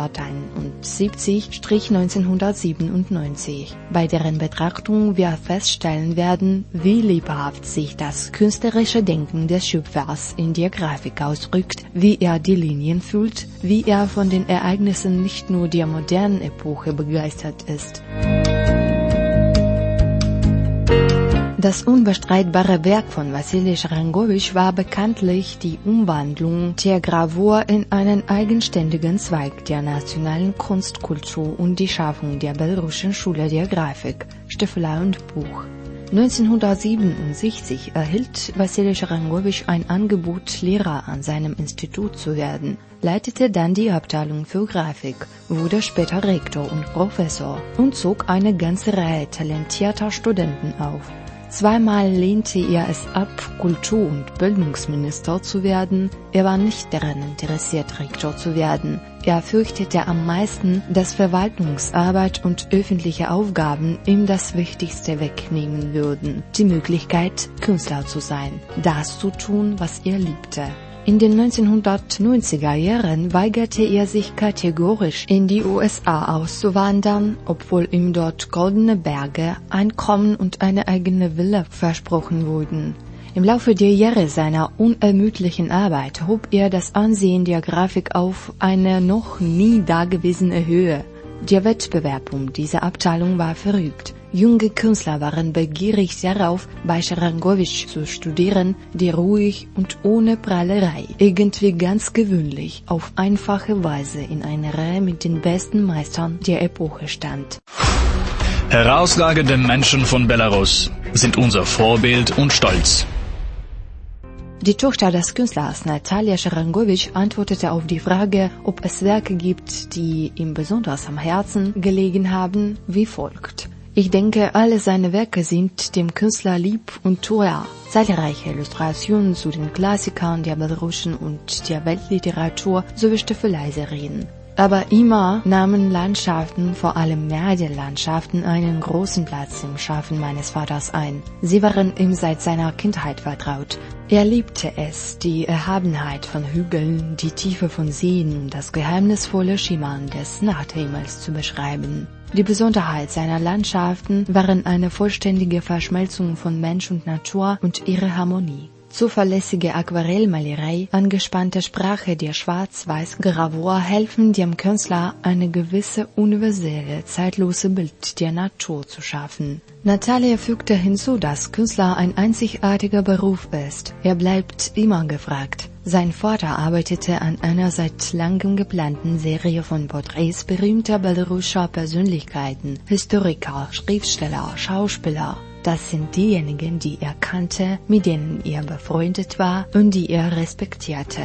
Speaker 22: 1971-1997, bei deren Betrachtung wir feststellen werden, wie lebhaft sich das künstlerische Denken des Schöpfers in der Grafik ausdrückt, wie er die Linien fühlt, wie er von den Ereignissen nicht nur der modernen Epoche begeistert ist. Das unbestreitbare Werk von Wassili Schrangowitsch war bekanntlich die Umwandlung der Gravur in einen eigenständigen Zweig der nationalen Kunstkultur und die Schaffung der belarussischen Schule der Grafik, Staffelei und Buch. 1967 erhielt Wassili Schrangowitsch ein Angebot, Lehrer an seinem Institut zu werden, leitete dann die Abteilung für Grafik, wurde später Rektor und Professor und zog eine ganze Reihe talentierter Studenten auf. Zweimal lehnte er es ab, Kultur- und Bildungsminister zu werden. Er war nicht daran interessiert, Rektor zu werden. Er fürchtete am meisten, dass Verwaltungsarbeit und öffentliche Aufgaben ihm das Wichtigste wegnehmen würden, die Möglichkeit, Künstler zu sein, das zu tun, was er liebte. In den 1990er Jahren weigerte er sich kategorisch, in die USA auszuwandern, obwohl ihm dort goldene Berge, Einkommen und eine eigene Villa versprochen wurden. Im Laufe der Jahre seiner unermüdlichen Arbeit hob er das Ansehen der Grafik auf eine noch nie dagewesene Höhe. Der Wettbewerb um diese Abteilung war verrückt. Junge Künstler waren begierig darauf, bei Schrangowitsch zu studieren, der ruhig und ohne Prahlerei, irgendwie ganz gewöhnlich, auf einfache Weise in einer Reihe mit den besten Meistern der Epoche stand.
Speaker 21: Herausragende Menschen von Belarus sind unser Vorbild und Stolz.
Speaker 22: Die Tochter des Künstlers Natalia Schrangowitsch antwortete auf die Frage, ob es Werke gibt, die ihm besonders am Herzen gelegen haben, wie folgt. Ich denke, alle seine Werke sind dem Künstler lieb und teuer. Zahlreiche Illustrationen zu den Klassikern der belarussischen und der Weltliteratur sowie Staffeleiserien. Aber immer nahmen Landschaften, vor allem Meerlandschaften, einen großen Platz im Schaffen meines Vaters ein. Sie waren ihm seit seiner Kindheit vertraut. Er liebte es, die Erhabenheit von Hügeln, die Tiefe von Seen und das geheimnisvolle Schimmern des Nachthimmels zu beschreiben. Die Besonderheit seiner Landschaften waren eine vollständige Verschmelzung von Mensch und Natur und ihre Harmonie. Zuverlässige Aquarellmalerei, angespannte Sprache der Schwarz-Weiß-Gravur helfen dem Künstler, eine gewisse universelle, zeitlose Bild der Natur zu schaffen. Natalia fügte hinzu, dass Künstler ein einzigartiger Beruf ist. Er bleibt immer gefragt. Sein Vater arbeitete an einer seit langem geplanten Serie von Porträts berühmter belarussischer Persönlichkeiten, Historiker, Schriftsteller, Schauspieler. Das sind diejenigen, die er kannte, mit denen er befreundet war und die er respektierte.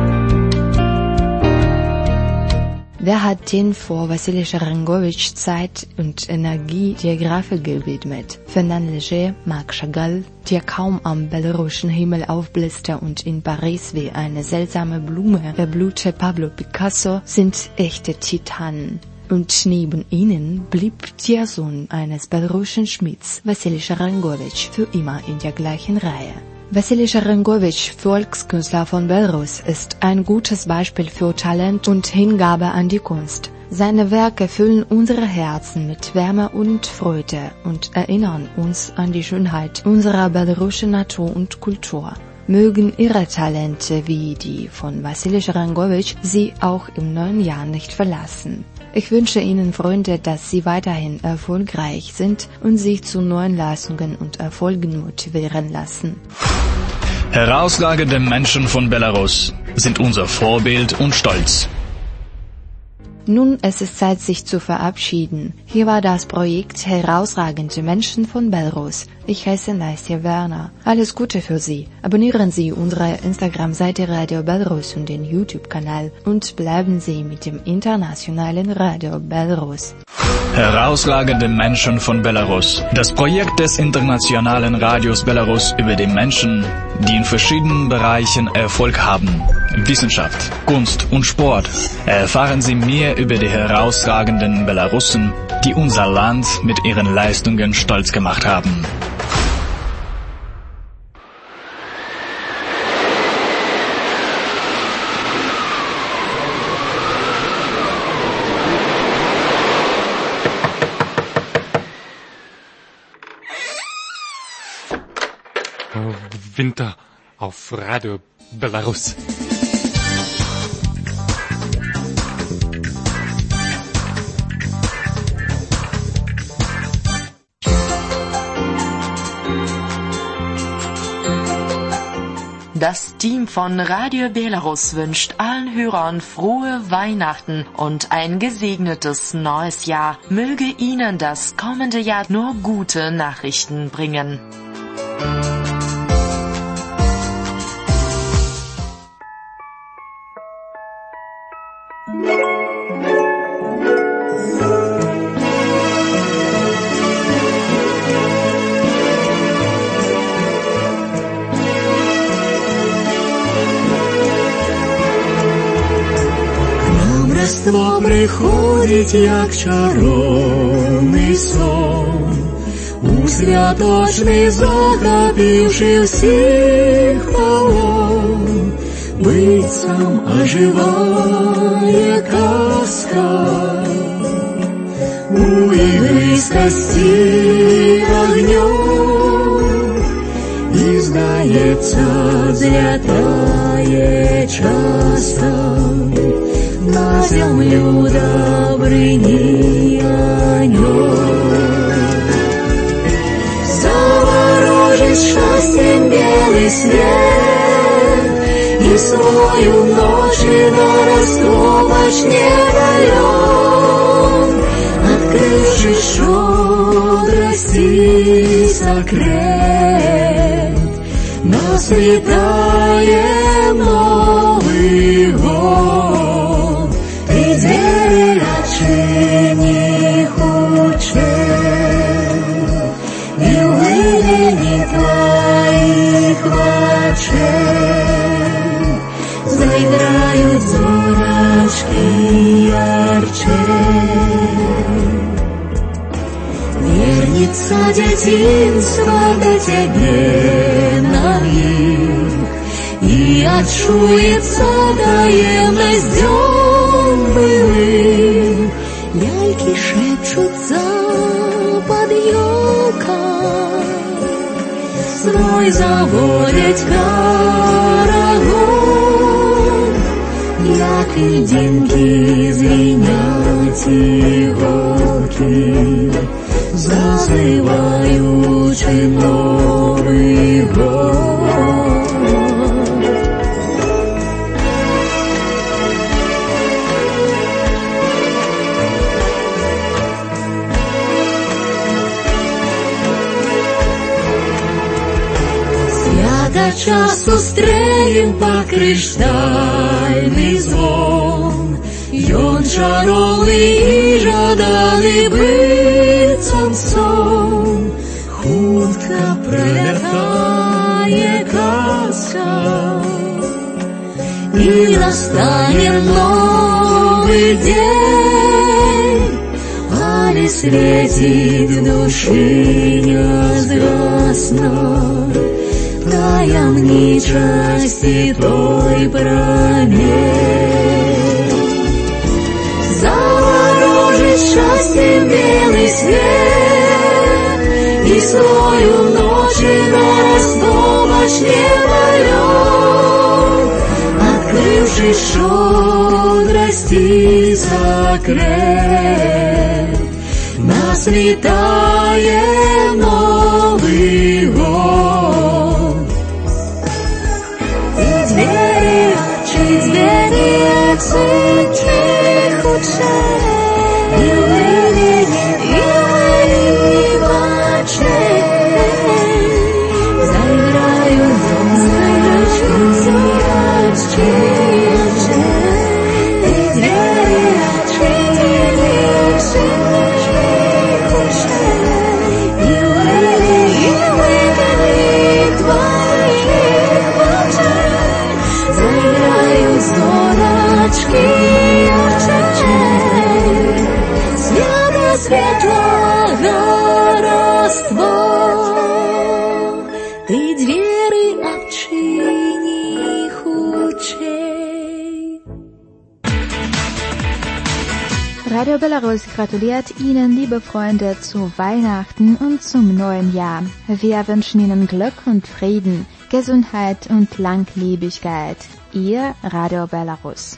Speaker 22: Wer hat denn vor Wassili Schrangowitsch Zeit und Energie der Grafik gewidmet? Fernand Léger, Marc Chagall, der kaum am belarussischen Himmel aufblitzte und in Paris wie eine seltsame Blume erblühte Pablo Picasso, sind echte Titanen. Und neben ihnen blieb der Sohn eines belarussischen Schmieds, Wassili Schrangowitsch, für immer in der gleichen Reihe. Wassili Schrangowitsch, Volkskünstler von Belarus, ist ein gutes Beispiel für Talent und Hingabe an die Kunst. Seine Werke füllen unsere Herzen mit Wärme und Freude und erinnern uns an die Schönheit unserer belarussischen Natur und Kultur. Mögen ihre Talente wie die von Wassili Schrangowitsch sie auch im neuen Jahr nicht verlassen. Ich wünsche Ihnen, Freunde, dass Sie weiterhin erfolgreich sind und sich zu neuen Leistungen und Erfolgen motivieren lassen.
Speaker 21: Herausragende Menschen von Belarus sind unser Vorbild und Stolz.
Speaker 22: Nun, es ist Zeit, sich zu verabschieden. Hier war das Projekt Herausragende Menschen von Belarus. Ich heiße Nastja Werner. Alles Gute für Sie. Abonnieren Sie unsere Instagram-Seite Radio Belarus und den YouTube-Kanal und bleiben Sie mit dem internationalen Radio Belarus.
Speaker 21: Herausragende Menschen von Belarus. Das Projekt des internationalen Radios Belarus über die Menschen, die in verschiedenen Bereichen Erfolg haben. Wissenschaft, Kunst und Sport. Erfahren Sie mehr über die herausragenden Belarussen, die unser Land mit ihren Leistungen stolz gemacht haben.
Speaker 4: Winter auf Radio Belarus.
Speaker 5: Das Team von Radio Belarus wünscht allen Hörern frohe Weihnachten und ein gesegnetes neues Jahr. Möge Ihnen das kommende Jahr nur gute Nachrichten bringen.
Speaker 1: Різдво приходить, як чаровний сон, у святочний захопивши всіх полон. Бицям оживає казка, у ігристості огнем, і, здається, злітає часто на землю добрыни анёл. Заворожит счастьем белый свет, и свою ночь на раскопочне вольён, открывши шудрости секрет, нас витает Новый год. Ты двери отчини худшем, и вылени твоих очей заиграют зорочки ярче. Вернется детинство до тебе навек, и отшуется таемность дён былых. Яйки шепчутся под ёлкой, свой заводить карагон, як льдинки звенят иголки, зазываючи Новый год. Свято час устроим покрыштальный звон, ён чаровный и жаданый быццам сон. Хутка пролетает казка, и настанет новый день, али светит в души не згасна таямничости той промень. Заворожит счастьем белый свет, и свою ночь на раскопочне вольён, открывши шудрости секрет, нас витает Новый год. И двери отчини худшей, и вылени очей заиграют зорочки ярче. И двери отчини худшей, и вылени твоих очей заиграют зорочки ярче. Свято светлого Рождества, ты двери отчини худшей.
Speaker 2: Radio Belarus gratuliert Ihnen, liebe Freunde, zu Weihnachten und zum neuen Jahr. Wir wünschen Ihnen Glück und Frieden, Gesundheit und Langlebigkeit. Ihr Radio Belarus.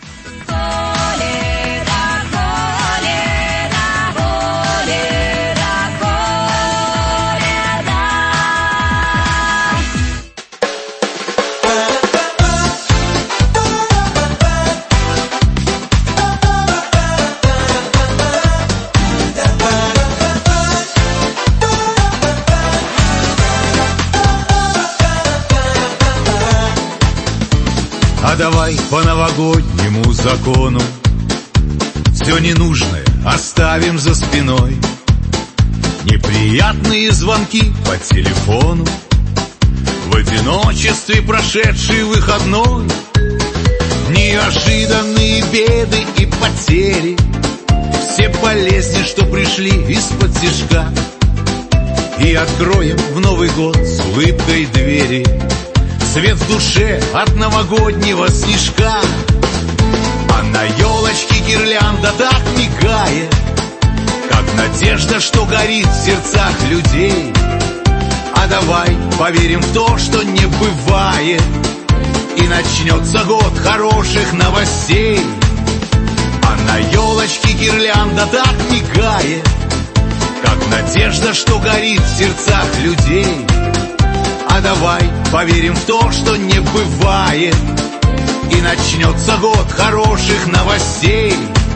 Speaker 6: давай по новогоднему закону все ненужное оставим за спиной. Неприятные звонки по телефону, в одиночестве прошедший выходной, неожиданные беды и потери, все болезни, что пришли из-под тишка. И откроем в Новый год с улыбкой двери, свет в душе от новогоднего снежка. А на елочке гирлянда так мигает, как надежда, что горит в сердцах людей. А давай поверим в то, что не бывает, и начнется год хороших новостей. А на елочке гирлянда так мигает, как надежда, что горит в сердцах людей. А давай поверим в то, что не бывает, и начнется год хороших новостей.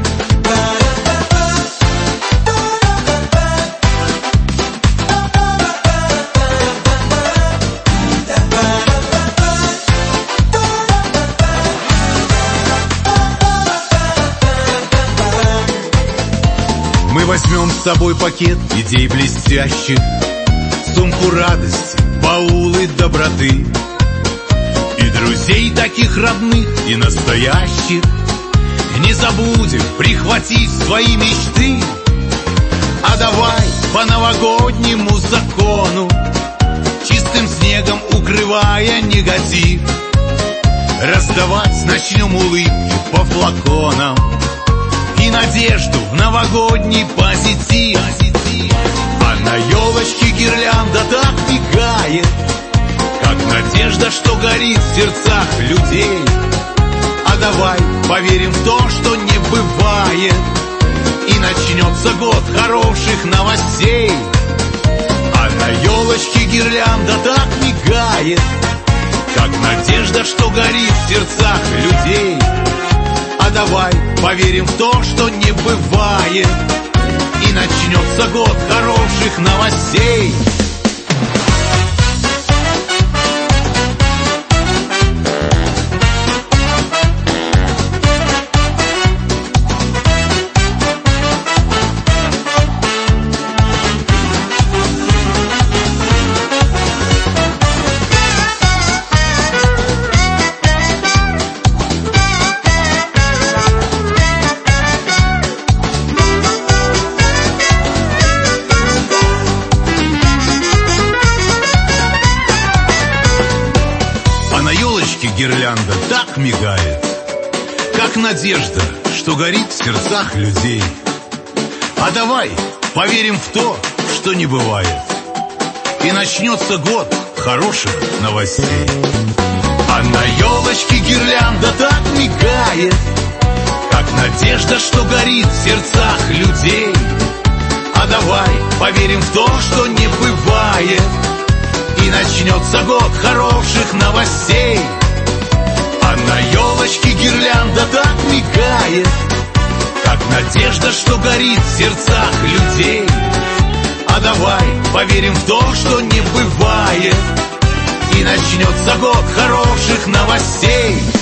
Speaker 6: Мы возьмем с собой пакет идей блестящих, сумку радости, баулы доброты, и друзей таких родных и настоящих не забудем прихватить свои мечты. А давай по новогоднему закону, чистым снегом укрывая негатив, раздавать начнем улыбки по флаконам и надежду в новогодний позитив. А на елочке гирлянда так мигает, как надежда, что горит в сердцах людей. А давай поверим в то, что не бывает, и начнется год хороших новостей. А на елочке гирлянда так мигает, как надежда, что горит в сердцах людей. А давай поверим в то, что не бывает, и начнется год хороших новостей. Гирлянда так мигает, как надежда, что горит в сердцах людей. А давай поверим в то, что не бывает, и начнется год хороших новостей. А на елочке гирлянда так мигает, как надежда, что горит в сердцах людей. А давай поверим в то, что не бывает, и начнется год хороших новостей. А на елочке гирлянда так мигает, как надежда, что горит в сердцах людей. А давай поверим в то, что не бывает, и начнется год хороших новостей.